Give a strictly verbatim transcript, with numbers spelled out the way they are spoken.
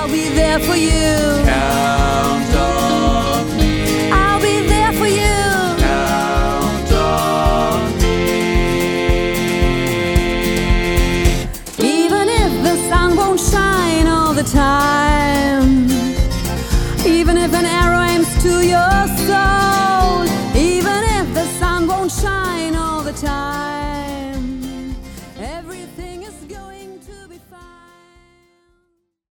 I'll be there for you. Count on me. I'll be there for you. Count on me. Even if the sun won't shine all the time, even if an arrow aims to your soul, even if the sun won't shine all the time.